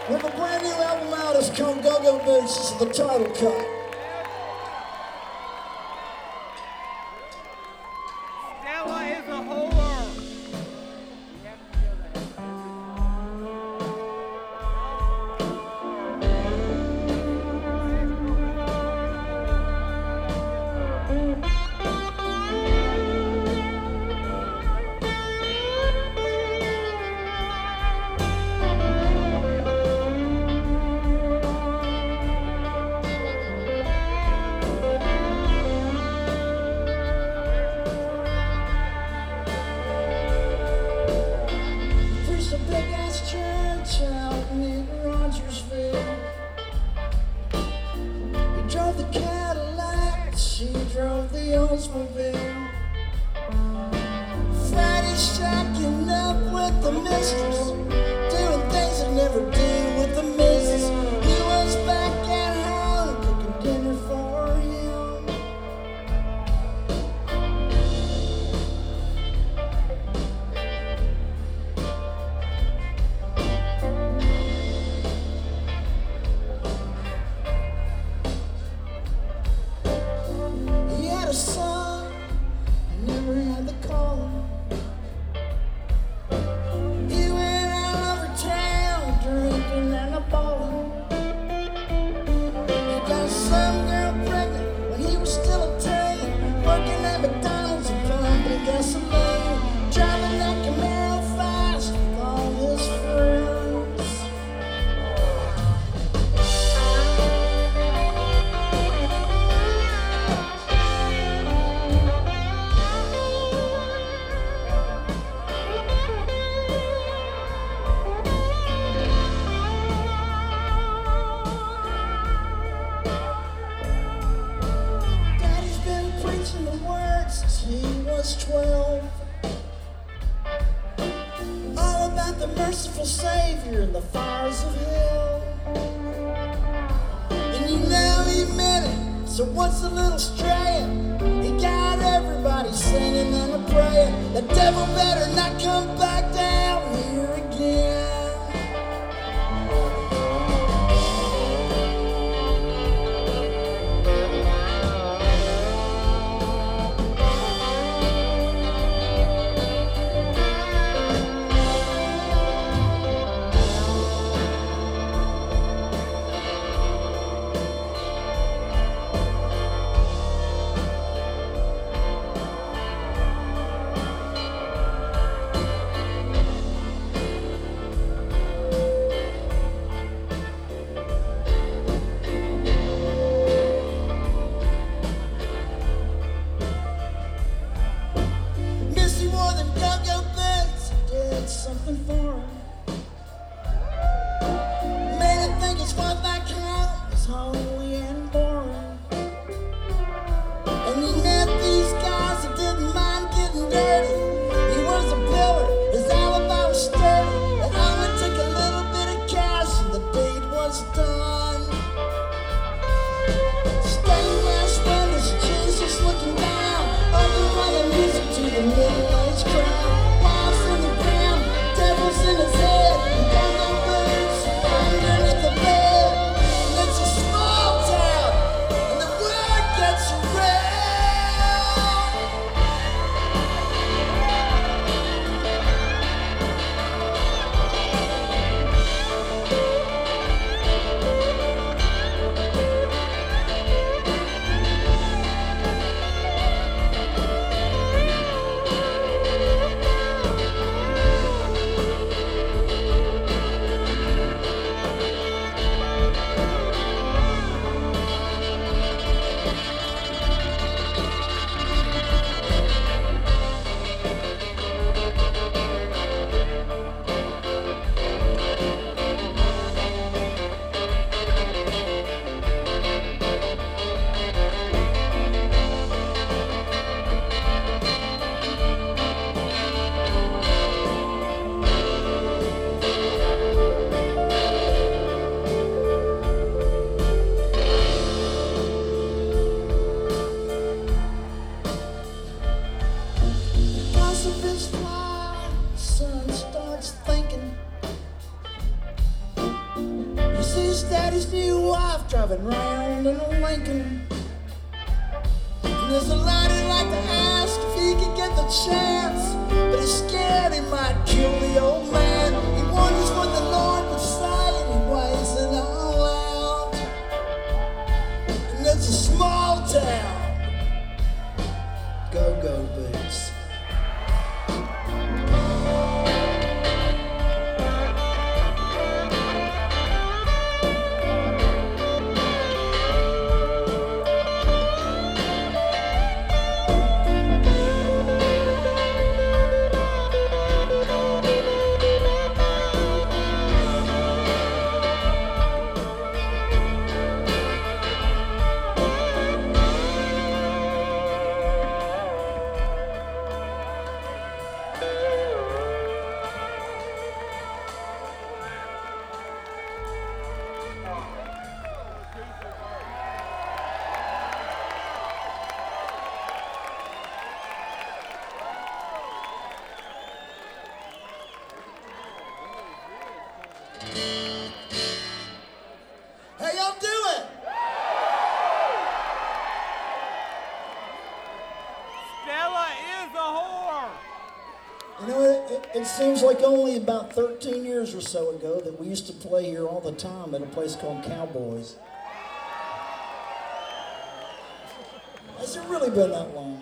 With a brand new album out, it's called Go-Go Boots. This is the title cut. Stella is a whore. Preached a big-ass church out in Rogersville. He drove the Cadillac, she drove the Oldsmobile. Friday shacking up with the mistress, doing things I'd never do with the missus. He was back at home cooking dinner for him. He had a son, I never had to call him. He went all over town drinking and a ballin'. He got some girl pregnant when he was still a teen, working at McDonald's and pumping gasoline, driving that Camaro fast with all his friends. Daddy's been preaching the word since he was 12. All about the merciful Savior and the fires of hell. And you know he meant it, so what's a little straying? He got everybody singing and a praying. The devil better not come back down here again. Missy wore them go-go boots, did something for him. Made him think his wife back home is holy and boring. And he met these guys that didn't mind getting dirty. He was a pillar, his alibi was sturdy. It only took a little bit of cash and the deed was done. Stained glass windows, Jesus looking down, over the music to the middle-aged crowd. Wives in the ground, devils in his head, and go-go boots underneath the bed. And it's a small sees Daddy's new wife driving round in a Lincoln. And there's a lad he'd like to ask if he could get the chance, but he's scared he might kill the old man. He wonders what the Lord would say, and he weighs it all out. And it's a small town. Go-go boots. How y'all doing? Stella is a whore. You know, it seems like only about 13 years or so ago that we used to play here all the time at a place called Cowboys. Has it really been that long?